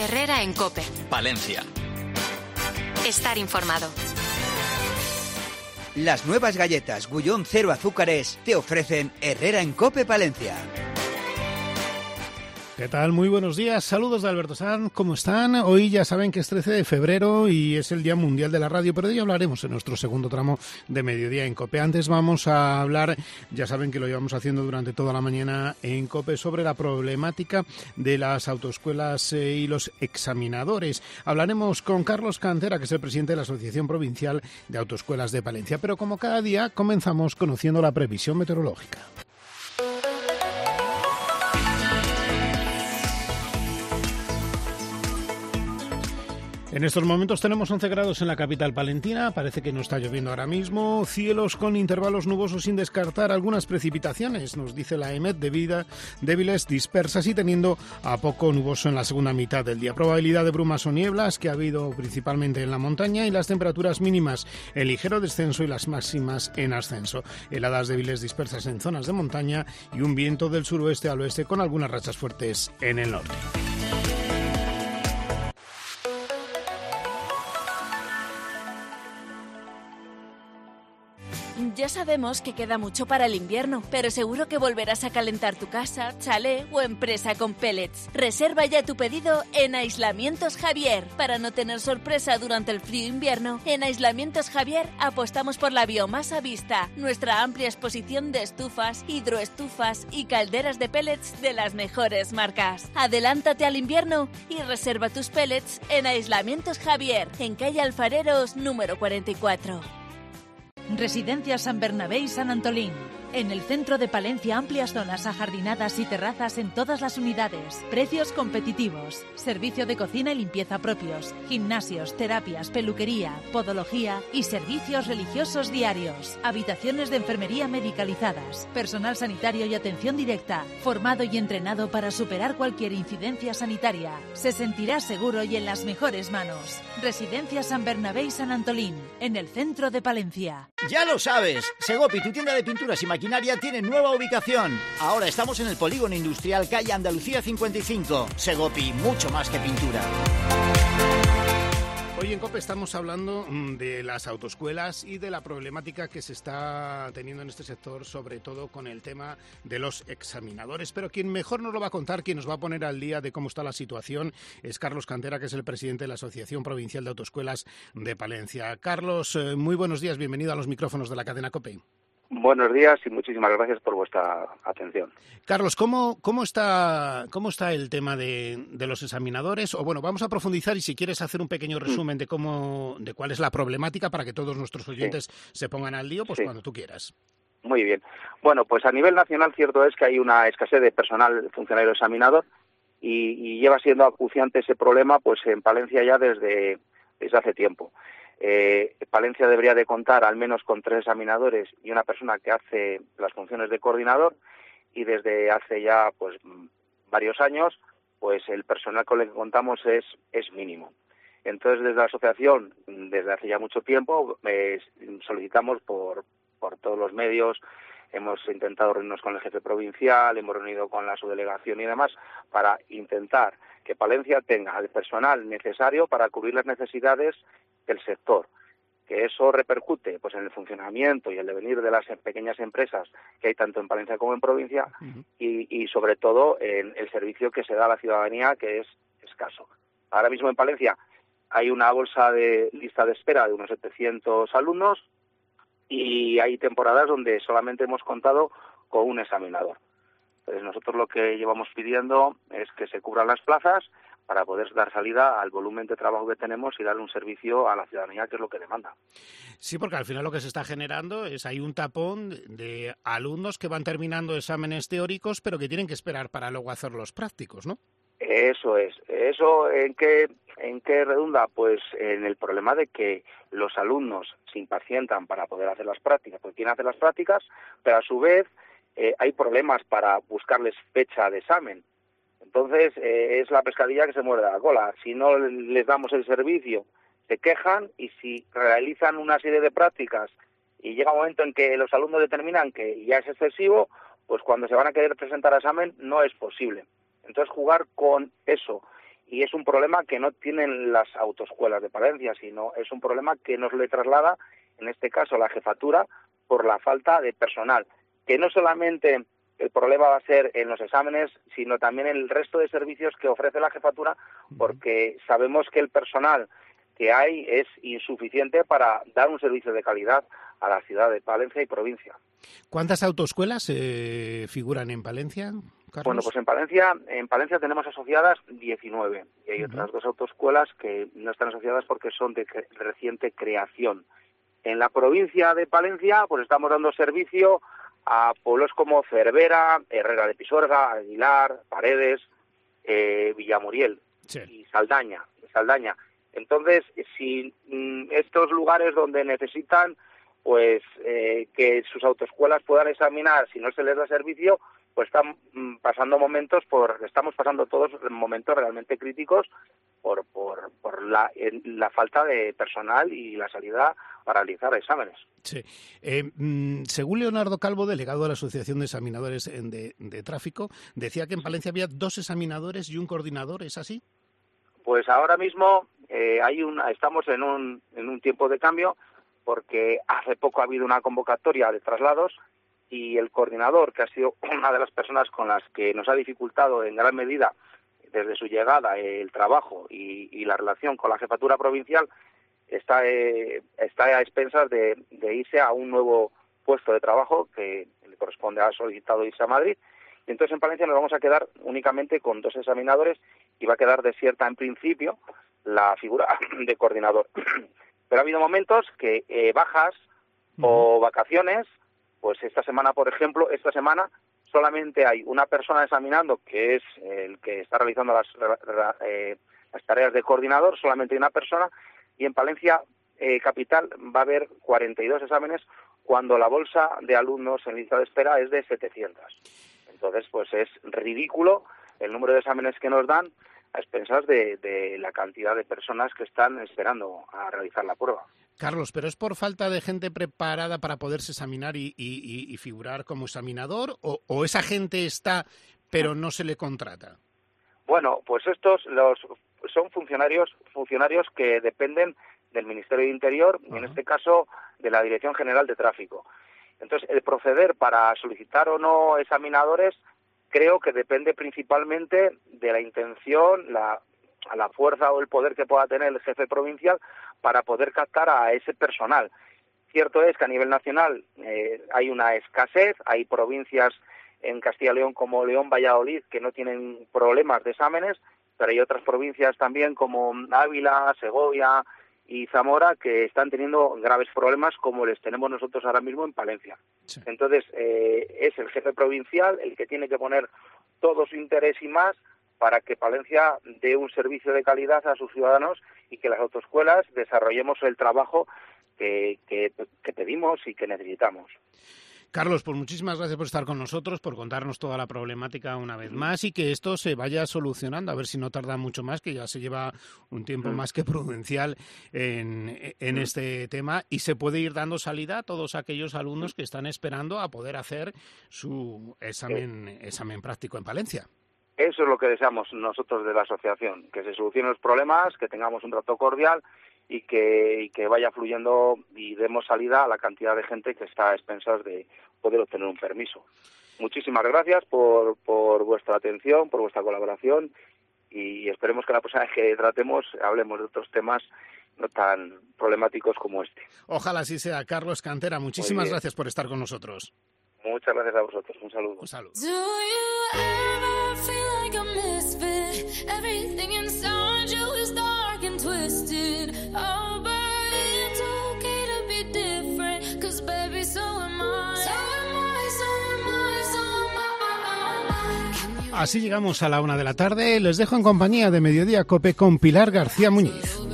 Herrera en COPE. Palencia. Estar informado. Las nuevas galletas Gullón 0 azúcares te ofrecen Herrera en COPE Palencia. ¿Qué tal? Muy buenos días. Saludos de Alberto Sanz. ¿Cómo están? Hoy ya saben que es 13 de febrero y es el Día Mundial de la Radio, pero de ello hablaremos en nuestro segundo tramo de Mediodía en COPE. Antes vamos a hablar, ya saben que lo llevamos haciendo durante toda la mañana en COPE, sobre la problemática de las autoescuelas y los examinadores. Hablaremos con Carlos Cantera, que es el presidente de la Asociación Provincial de Autoescuelas de Palencia. Pero como cada día, comenzamos conociendo la previsión meteorológica. En estos momentos tenemos 11 grados en la capital palentina, parece que no está lloviendo ahora mismo, cielos con intervalos nubosos sin descartar algunas precipitaciones, nos dice la EMET, débiles, dispersas y teniendo a poco nuboso en la segunda mitad del día. Probabilidad de brumas o nieblas que ha habido principalmente en la montaña y las temperaturas mínimas en ligero descenso y las máximas en ascenso. Heladas débiles dispersas en zonas de montaña y un viento del suroeste al oeste con algunas rachas fuertes en el norte. Ya sabemos que queda mucho para el invierno, pero seguro que volverás a calentar tu casa, chalet o empresa con pellets. Reserva ya tu pedido en Aislamientos Javier. Para no tener sorpresa durante el frío invierno, en Aislamientos Javier apostamos por la biomasa vista, nuestra amplia exposición de estufas, hidroestufas y calderas de pellets de las mejores marcas. Adélántate al invierno y reserva tus pellets en Aislamientos Javier, en calle Alfareros número 44. Residencias San Bernabé y San Antolín. En el centro de Palencia, amplias zonas ajardinadas y terrazas en todas las unidades. Precios competitivos. Servicio de cocina y limpieza propios. Gimnasios, terapias, peluquería, podología y servicios religiosos diarios. Habitaciones de enfermería medicalizadas. Personal sanitario y atención directa. Formado y entrenado para superar cualquier incidencia sanitaria. Se sentirá seguro y en las mejores manos. Residencias San Bernabé y San Antolín. En el centro de Palencia. Ya lo sabes, Segopi, tu tienda de pinturas y maquinaria, tiene nueva ubicación. Ahora estamos en el Polígono Industrial, calle Andalucía 55. Segopi, mucho más que pintura. Hoy en COPE estamos hablando de las autoescuelas y de la problemática que se está teniendo en este sector, sobre todo con el tema de los examinadores. Pero quien mejor nos lo va a contar, quien nos va a poner al día de cómo está la situación, es Carlos Cantera, que es el presidente de la Asociación Provincial de Autoescuelas de Palencia. Carlos, muy buenos días, bienvenido a los micrófonos de la cadena COPE. Buenos días y muchísimas gracias por vuestra atención. Carlos, ¿cómo está el tema de los examinadores? O bueno, vamos a profundizar y si quieres hacer un pequeño resumen de cuál es la problemática para que todos nuestros oyentes se pongan al lío, pues cuando tú quieras. Muy bien. Bueno, pues a nivel nacional cierto es que hay una escasez de personal funcionario examinador y lleva siendo acuciante ese problema pues en Palencia ya desde hace tiempo. Palencia debería de contar al menos con 3 examinadores y una persona que hace las funciones de coordinador y desde hace ya pues varios años pues el personal con el que contamos es mínimo. Entonces desde la asociación desde hace ya mucho tiempo solicitamos por todos los medios, hemos intentado reunirnos con el jefe provincial, hemos reunido con la subdelegación y demás para intentar que Palencia tenga el personal necesario para cubrir las necesidades del sector, que eso repercute pues en el funcionamiento y el devenir de las pequeñas empresas que hay tanto en Palencia como en provincia y sobre todo en el servicio que se da a la ciudadanía, que es escaso. Ahora mismo en Palencia hay una bolsa de lista de espera de unos 700 alumnos y hay temporadas donde solamente hemos contado con un examinador. Entonces nosotros lo que llevamos pidiendo es que se cubran las plazas para poder dar salida al volumen de trabajo que tenemos y darle un servicio a la ciudadanía, que es lo que demanda. Sí, porque al final lo que se está generando es hay un tapón de alumnos que van terminando exámenes teóricos, pero que tienen que esperar para luego hacer los prácticos, ¿no? Eso es. ¿Eso en qué redunda? Pues en el problema de que los alumnos se impacientan para poder hacer las prácticas, porque quieren hacer las prácticas, pero a su vez hay problemas para buscarles fecha de examen. Entonces, es la pescadilla que se muerde la cola. Si no les damos el servicio, se quejan, y si realizan una serie de prácticas y llega un momento en que los alumnos determinan que ya es excesivo, pues cuando se van a querer presentar a examen no es posible. Entonces, jugar con eso y es un problema que no tienen las autoescuelas de Palencia, sino es un problema que nos le traslada, en este caso, la jefatura, por la falta de personal, que no solamente el problema va a ser en los exámenes, sino también en el resto de servicios que ofrece la jefatura, porque sabemos que el personal que hay es insuficiente para dar un servicio de calidad a la ciudad de Palencia y provincia. ¿Cuántas autoescuelas figuran en Palencia, Carlos? Bueno, pues en Palencia tenemos asociadas 19 y hay otras 2 autoescuelas que no están asociadas porque son de reciente creación. En la provincia de Palencia pues estamos dando servicio a pueblos como Cervera, Herrera de Pisuerga, Aguilar, Paredes, Villamuriel y Saldaña. Entonces, si estos lugares donde necesitan pues que sus autoescuelas puedan examinar, si no se les da servicio, pues estamos pasando todos momentos realmente críticos por la falta de personal y la salida para realizar exámenes. Sí. Según Leonardo Calvo, delegado de la Asociación de Examinadores de Tráfico, decía que en Palencia había 2 examinadores y un coordinador, ¿es así? Pues ahora mismo estamos en un tiempo de cambio, porque hace poco ha habido una convocatoria de traslados y el coordinador, que ha sido una de las personas con las que nos ha dificultado en gran medida desde su llegada el trabajo y la relación con la jefatura provincial, está a expensas de irse a un nuevo puesto de trabajo que le corresponde, ha solicitado irse a Madrid. Y entonces en Palencia nos vamos a quedar únicamente con 2 examinadores y va a quedar desierta en principio la figura de coordinador. Pero ha habido momentos que bajas o vacaciones, pues esta semana solamente hay una persona examinando, que es el que está realizando las tareas de coordinador, solamente hay una persona, y en Palencia capital va a haber 42 exámenes cuando la bolsa de alumnos en lista de espera es de 700. Entonces, pues es ridículo el número de exámenes que nos dan a expensas de la cantidad de personas que están esperando a realizar la prueba. Carlos, ¿pero es por falta de gente preparada para poderse examinar y figurar como examinador? ¿O esa gente está, pero no se le contrata? Bueno, pues estos son funcionarios que dependen del Ministerio de Interior, y en este caso de la Dirección General de Tráfico. Entonces, el proceder para solicitar o no examinadores creo que depende principalmente de la intención, la fuerza o el poder que pueda tener el jefe provincial para poder captar a ese personal. Cierto es que a nivel nacional hay una escasez, hay provincias en Castilla y León como León, Valladolid, que no tienen problemas de exámenes, pero hay otras provincias también como Ávila, Segovia y Zamora que están teniendo graves problemas como les tenemos nosotros ahora mismo en Palencia. Sí. Entonces, es el jefe provincial el que tiene que poner todo su interés y más para que Palencia dé un servicio de calidad a sus ciudadanos y que las autoescuelas desarrollemos el trabajo que pedimos y que necesitamos. Carlos, pues muchísimas gracias por estar con nosotros, por contarnos toda la problemática una vez más y que esto se vaya solucionando, a ver si no tarda mucho más, que ya se lleva un tiempo más que prudencial en este tema y se puede ir dando salida a todos aquellos alumnos que están esperando a poder hacer su examen práctico en Palencia. Eso es lo que deseamos nosotros de la asociación, que se solucionen los problemas, que tengamos un trato cordial y que vaya fluyendo y demos salida a la cantidad de gente que está a expensas de poder obtener un permiso. Muchísimas gracias por vuestra atención, por vuestra colaboración y esperemos que la próxima vez que tratemos hablemos de otros temas no tan problemáticos como este. Ojalá así sea. Carlos Cantera, muchísimas gracias por estar con nosotros. Muchas gracias a vosotros. Un saludo. Un saludo. Así llegamos a la 1 de la tarde. Les dejo en compañía de Mediodía COPE con Pilar García Muñiz.